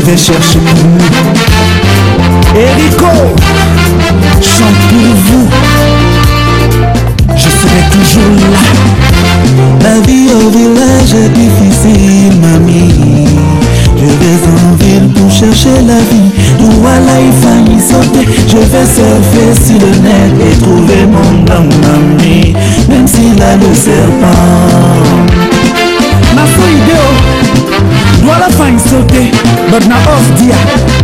vais chercher plus. Erico chante pour vous. Je serai toujours là. La vie au village est difficile, mamie. Je vais en ville pour chercher la vie. Voilà, il faillit sauter. Je vais surfer sur le net et trouver mon ami, même s'il a le serpent. Ma fille idéo, voilà, faillit sauter, but na off dia.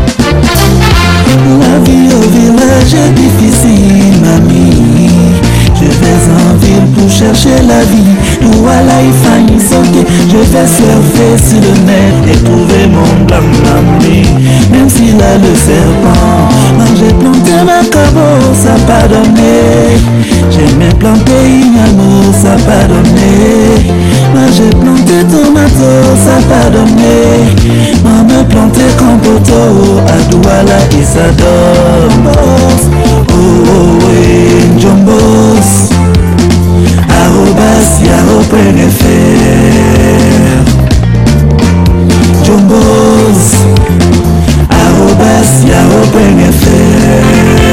La vie au village est difficile, mamie. Je vais en ville pour chercher la vie. Voilà, il faillit sauter. Je vais surfer sur le net et trouver mon ami, même s'il a le serpent. Moi j'ai planté ma cabo, ça n'a pas donné. J'ai même planté ignamo, ça n'a pas donné. Moi j'ai planté tomato, ça n'a pas donné. Moi me planté compoto, à Douala et ça donne. Oh oh oui, Jombos. Arrobas yahoo.fr. Jombos. Arrobas yahoo.fr.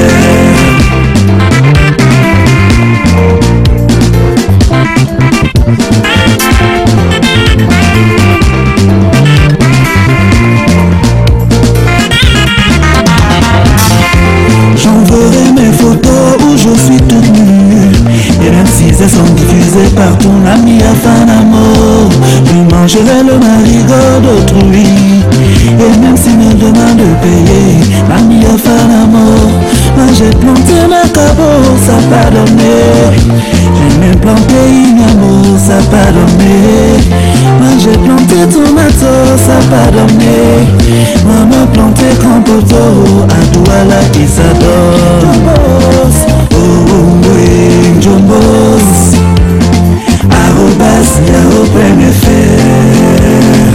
J'enverrai mes photos où je suis toute nue. Et même si elles sont diffusées par ton ami afin d'amour, je mangerai le marigot d'autrui. Et même s'il me demande de payer, l'ami afin d'amour, moi j'ai planté ma cabo, ça n'a pas donné. J'ai même planté ignamo, ça n'a pas donné. Moi j'ai planté tomato, ça n'a pas donné. Moi me planté compoto, à Douala et ça donne. Oh oui, Jombos. Arrobas yahoo.fr.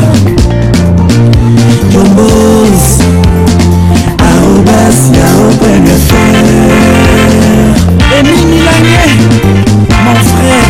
Jombos. Arrobas yahoo.fr. Émile Milanier, mon frère.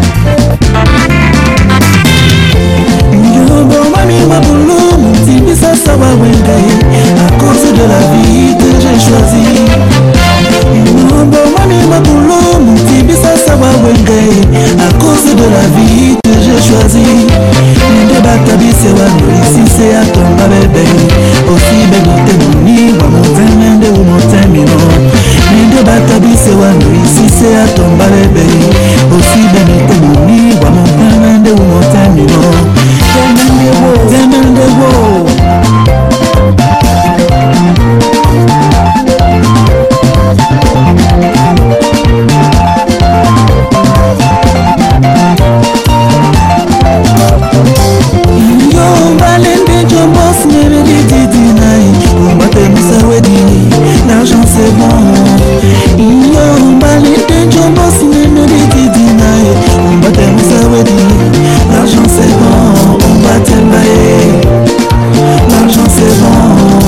Yombo mami waboulou, tibisa sawa wengaye, à cause de la vie que j'ai choisie. Yombo mami waboulou, tibisa sawa wengaye, à cause de la vie que j'ai choisie. Ninde batabise wano ici c'est à ton bébé. Aussi benote moni, wa montemende ou montemino. Ninde batabise wano ici c'est à ton bébé. Aussi benote moni, wa montemende ou montemino. Temende wo. L'argent c'est bon. Yo, on va les jambos, on va l'argent c'est bon, on va t'emballer. L'argent c'est bon.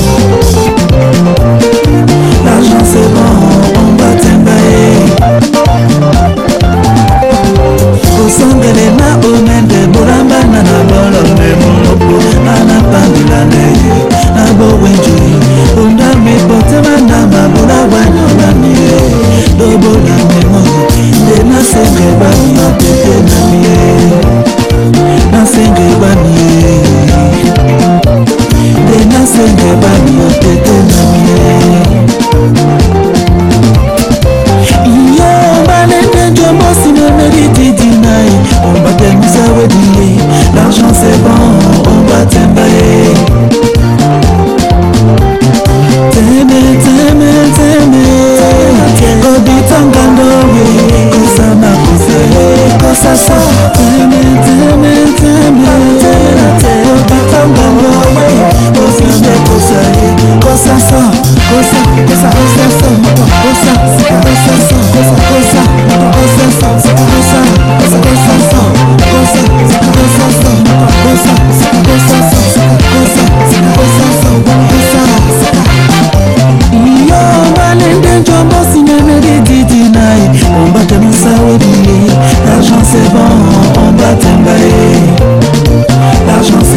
L'argent c'est bon, on va t'emballer. Au sang de l'ena, au men de Bouramba, nana bolo de Monopo, nana pandulane, nabo wenjui, onda me potemana, mabola wanyo namie, dobo na memo, de na senge bani, tete namie, na senge bani, de na senge bani, tete namie. Yo, balete jombo si me mérite dinaï. On va t'emballer, l'argent c'est bon, on va t'emballer. Teme, teme, teme, Kobi tangandowe, kosa makose, kosa sa. Teme, teme, teme, Kobi tangandowe, kosa me kosa ye, kosa sa, kosa, kosa, kosa sa, kosa, kosa sa, kosa, kosa, kosa sa, kosa, kosa, kosa sa. L'argent c'est bon, on va t'emballer. L'argent